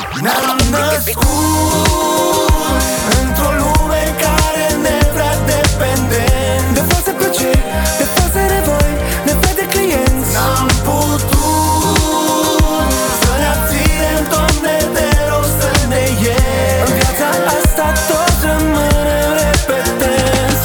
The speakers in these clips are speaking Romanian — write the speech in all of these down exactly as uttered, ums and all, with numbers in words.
Ne-am născut într-o lume care ne vrea dependenți de forțe plăceri, de forțe nevoi, nevoie de clienți. N-am putut să ne abținem, Doamne, de rău să ne iei. În viața asta toți rămânem repetenți.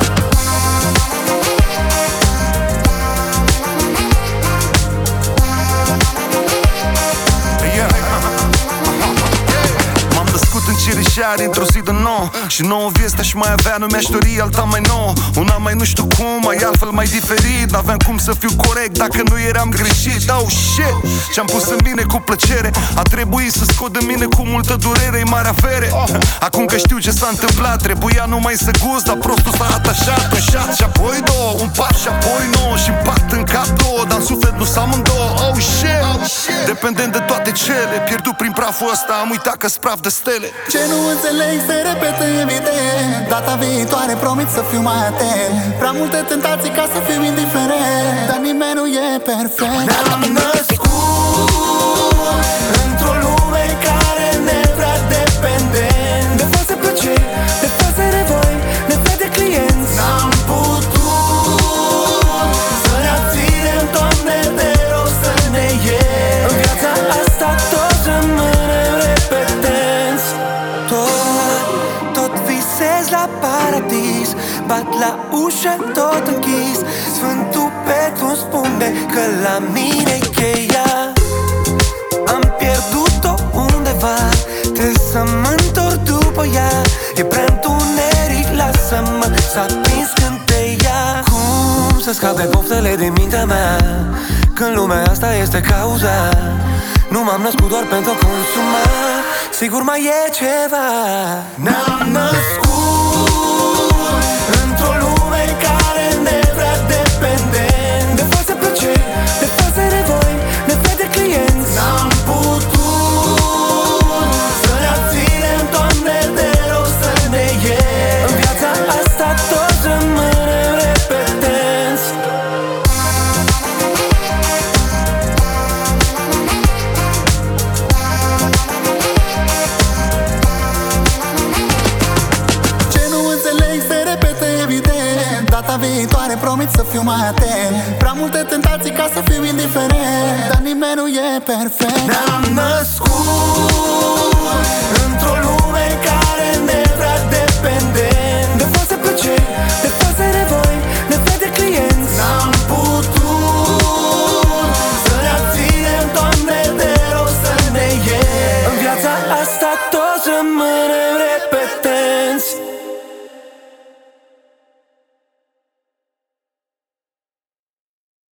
În Cireșari, într-o zi de nouă și nouă vieți și mai avea, nu mi-aș dori alta mai nouă. Una mai nu știu cum, mai altfel mai diferit. N-aveam cum să fiu corect dacă nu eram greșit. Oh shit, ce-am pus în mine cu plăcere a trebuit să scot de mine cu multă durere. E mare avere. Acum că știu ce s-a întâmplat, trebuia numai să gust, dar prostul s-a atașat. Un șat și apoi două, un pas și apoi nouă, și impact în cap două, dar în suflet nu s-am amândouă. Oh shit, dependent de toate cele, pierdut prin praful ăsta, am uitat că-s praf de stele. Ce nu înțeleg se repetă evident. Data viitoare promit să fiu mai atent. Prea multe tentații ca să fiu indiferent, dar nimeni nu e perfect. Ne-am născut într-o lume care ne vrea dependenți de forțe plăceri, de forțe nevoi, nevoie de clienți. N-am putut să ne abținem, Doamne, de rău să ne iei. În viața asta toți rămânem repetenți. Tot, tot visez la paradis, bat la ușă tot închis. Sfântul Petru îmi spune că la mine-i cheia. Am pierdut-o undeva, trebuie să mă întorc după ea. E prea întuneric, lasă-mă să aprins cânteia. Cum să scape poftele din mintea mea când lumea asta este cauza? Nu m-am născut doar pentru a consuma, sigur mai e ceva. Ne-am născut într-o lume care ne vrea dependenți de forțe plăceri, de forțe nevoi, nevoie de clienți. N-am putut să ne abținem, Doamne, de rău să ne iei. În viața asta toți rămânem repetenți. Data viitoare promit să fiu mai atent. Prea multe tentații ca să fiu indiferent, dar nimeni nu e perfect. Ne-am născut într-o lume care ne vrea dependenți de forțe plăceri, de forțe nevoi, nevoie de clienți. N-am putut să ne abținem, Doamne, de rău să ne iei. În viața asta toți rămânem